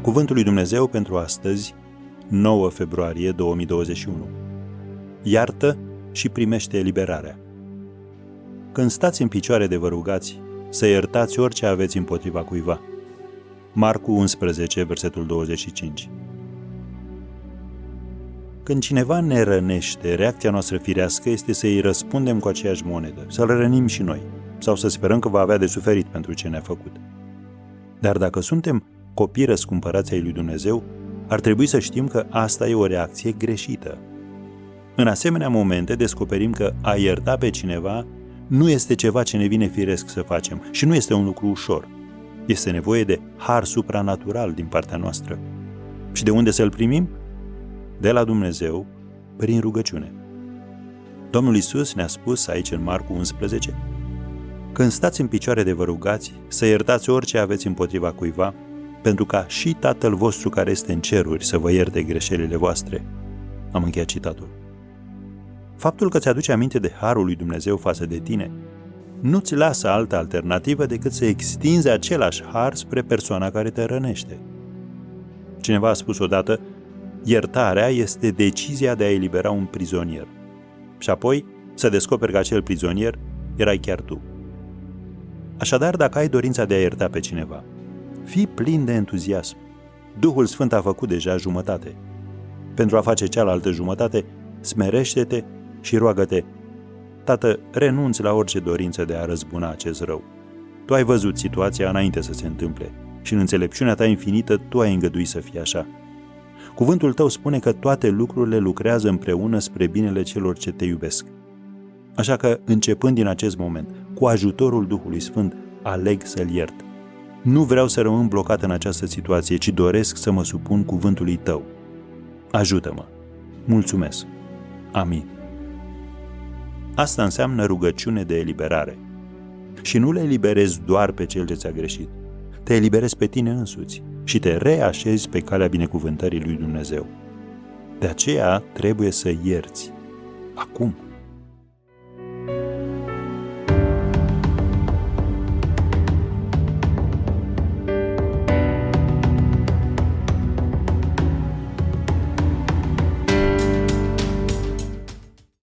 Cuvântul lui Dumnezeu pentru astăzi, 9 februarie 2021. Iartă și primește eliberarea. Când stați în picioare de vă rugați, să iertați orice aveți împotriva cuiva. Marcu 11, versetul 25. Când cineva ne rănește, reacția noastră firească este să îi răspundem cu aceeași monedă, să-l rănim și noi, sau să sperăm că va avea de suferit pentru ce ne-a făcut. Dar dacă suntem copii răscumpărați ai lui Dumnezeu, ar trebui să știm că asta e o reacție greșită. În asemenea momente descoperim că a ierta pe cineva nu este ceva ce ne vine firesc să facem și nu este un lucru ușor. Este nevoie de har supranatural din partea noastră. Și de unde să-l primim? De la Dumnezeu, prin rugăciune. Domnul Iisus ne-a spus aici în Marcu 11: când stați în picioare de vă rugați, să iertați orice aveți împotriva cuiva, pentru ca și Tatăl vostru care este în ceruri să vă ierte greșelile voastre. Am încheiat citatul. Faptul că ți-aduce aminte de harul lui Dumnezeu față de tine nu-ți lasă altă alternativă decât să extinzi același har spre persoana care te rănește. Cineva a spus odată: iertarea este decizia de a elibera un prizonier. Și apoi să descoperi că acel prizonier erai chiar tu. Așadar, dacă ai dorința de a ierta pe cineva, fii plin de entuziasm. Duhul Sfânt a făcut deja jumătate. Pentru a face cealaltă jumătate, smerește-te și roagă-te: Tată, renunți la orice dorință de a răzbuna acest rău. Tu ai văzut situația înainte să se întâmple și în înțelepciunea ta infinită tu ai îngăduit să fie așa. Cuvântul tău spune că toate lucrurile lucrează împreună spre binele celor ce te iubesc. Așa că, începând din acest moment, cu ajutorul Duhului Sfânt, aleg să-l iert. Nu vreau să rămân blocat în această situație, ci doresc să mă supun cuvântului tău. Ajută-mă. Mulțumesc. Amin. Asta înseamnă rugăciune de eliberare. Și nu le eliberezi doar pe cel ce ți-a greșit. Te eliberezi pe tine însuți și te reașezi pe calea binecuvântării lui Dumnezeu. De aceea trebuie să ierți. Acum.